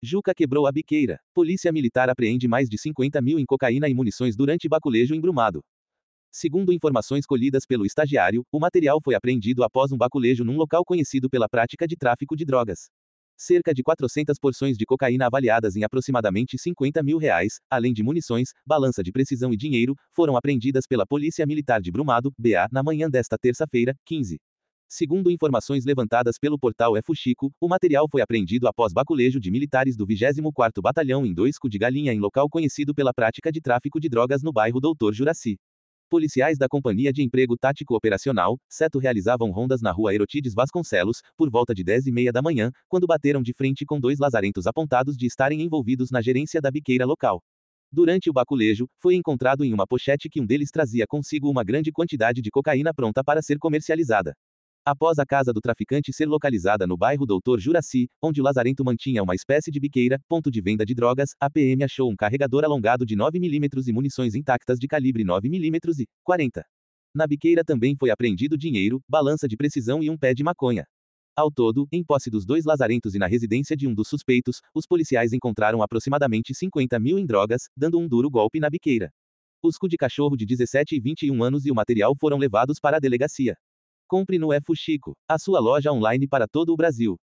Juca quebrou a biqueira. Polícia Militar apreende mais de 50 mil em cocaína e munições durante baculejo em Brumado. Segundo informações colhidas pelo estagiário, o material foi apreendido após um baculejo num local conhecido pela prática de tráfico de drogas. Cerca de 400 porções de cocaína avaliadas em aproximadamente 50 mil reais, além de munições, balança de precisão e dinheiro, foram apreendidas pela Polícia Militar de Brumado, BA, na manhã desta terça-feira, 15. Segundo informações levantadas pelo portal Fuxico, o material foi apreendido após baculejo de militares do 24º Batalhão em Doisco de Galinha em local conhecido pela prática de tráfico de drogas no bairro Doutor Juraci. Policiais da Companhia de Emprego Tático Operacional, CETO realizavam rondas na rua Erotides Vasconcelos, por volta de 10h30 da manhã, quando bateram de frente com dois lazarentos apontados de estarem envolvidos na gerência da biqueira local. Durante o baculejo, foi encontrado em uma pochete que um deles trazia consigo uma grande quantidade de cocaína pronta para ser comercializada. Após a casa do traficante ser localizada no bairro Doutor Juraci, onde o lazarento mantinha uma espécie de biqueira, ponto de venda de drogas, a PM achou um carregador alongado de 9 mm e munições intactas de calibre 9 mm e .40. Na biqueira também foi apreendido dinheiro, balança de precisão e um pé de maconha. Ao todo, em posse dos dois lazarentos e na residência de um dos suspeitos, os policiais encontraram aproximadamente 50 mil em drogas, dando um duro golpe na biqueira. Os cu de cachorro de 17 e 21 anos e o material foram levados para a delegacia. Compre no Fuxico, a sua loja online para todo o Brasil.